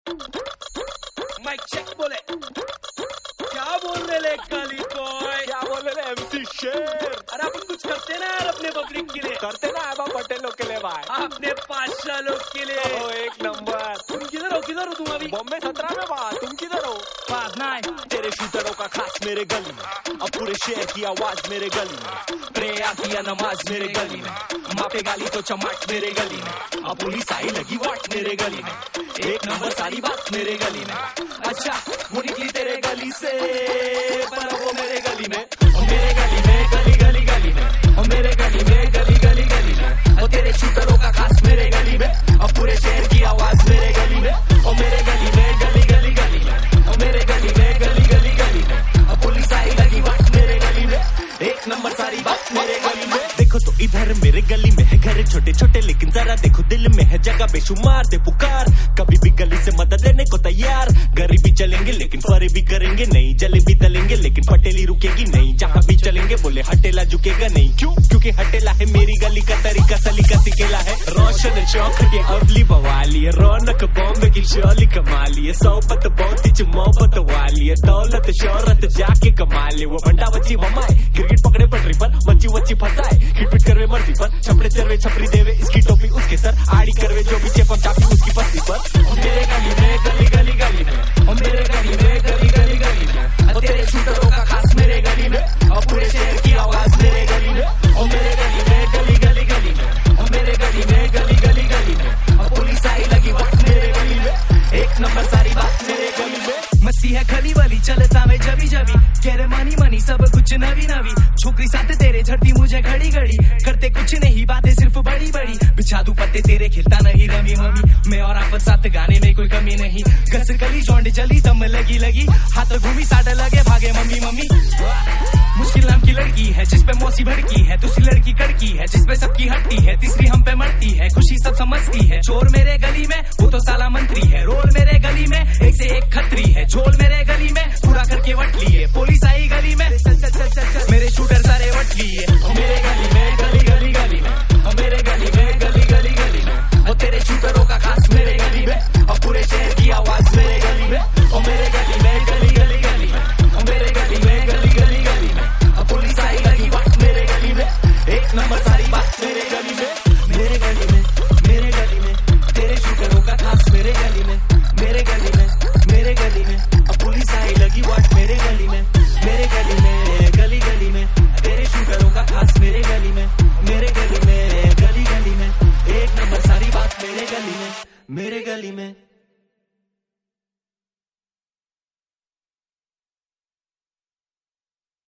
Mic check बोले। क्या बोल रहे ले काली बॉय? क्या बोल रहे MC शेर? अरे अपन कुछ करते ना यार अपने पब्लिक के लिए। करते ना अहमद पटेल लोग के लिए भाई, अपने पाशा लोग के लिए। ओ एक नंबर। तुम किधर हो तुम अभी? बॉम्बे 17 में बा, तुम किधर हो? पास ना है। तेरे शूटरों का खास मेरे गली में, अब पूरे शहर की आवाज मेरे गली में, प्रेया किया नमाज मेरे गली में, मापे गाली तो चमाट मेरे गली में, अब पुलिस आई लगी वाट मेरे गली में, एक नंबर सारी बात मेरे गली में। अच्छा वो निकली तेरे गली से, पर वो मेरे गली में, मेरे गली में, गली गली गली में, और मेरे गली में, गली गली गली में, और तेरे शूटरों का खास मेरे गली में, अब पूरे शहर की आवाज मेरे गली में, और मेरे गली में, गली गली गली में, और मेरे गली में, गली गली गली में, अब पुलिस आई लगी वाट मेरे गली में, एक नंबर सारी बात मेरे गली में। देखो तो इधर मेरे गली में है घर छोटे छोटे, लेकिन जरा देखो दिल में है जगह बेशुमार, दे पुकार कभी भी गली से मदद लेने को तैयार, गरीबी चलेंगे लेकिन फरे भी करेंगे नहीं, जलेबी तलेंगे लेकिन पटेली रुकेगी नहीं, जहाँ भी चलेंगे बोले हटेला झुकेगा नहीं। क्यों? क्योंकि हटेला है मेरी गली का तरीका, सलीका सिकेला है, रोशन चौक के अवली बवाली है, रौनक बॉम्बे की शोली कमाली है, सोबत बहुत ही मोहब्बत वाली है, दौलत शोहरत जाके कमा ले, वो बंडा बच्ची ममाए, क्रिकेट पकड़े पटरी पर बच्ची बच्ची फंसाए, हिट करवे मर्जी पर, छपड़े चरवे छपरी देवे इसकी टोपी उसके सर, आड़ी करवे जो भी चेपम चापी उसकी पत्ती पर, मेरे गली में, गली गली गली में, और मेरे गली में, गली गली गली में, और तेरे शूटरों का खास मेरे गली में, और पूरे शहर की आवाज मेरे गली में, और मेरे गली में, गली गली गली में, और मेरे गली में, गली गली गली में, और पुलिस आई लगी वाट मेरे गली में, एक नंबर सारी बात मेरे गली में। मस्ती है खली वाली चलता में जबी जबी, कह रहे मनी मनी सब कुछ नवी नवी, छोकरी साथ तेरे झड़ती मुझे घड़ी घड़ी, करते कुछ नहीं बातें सिर्फ बड़ी बड़ी, बिछा दूं पत्ते तेरे खिलता नहीं रमी मम्मी, मैं और आप साथ गाने में कोई कमी नहीं, गस गली जौंड चली दम लगी लगी, हाथ घूमी साट लगे भागे मम्मी मम्मी। मुश्किल नाम की लड़की है जिसपे मौसी भड़की है, दूसरी लड़की कड़की है जिसपे सबकी हटती है, तीसरी हम पे मरती है, खुशी सब समझती है, चोर मेरे गली में वो तो साला मंत्री है, रोल मेरे गली में एक से एक खत्री है, झोल मेरे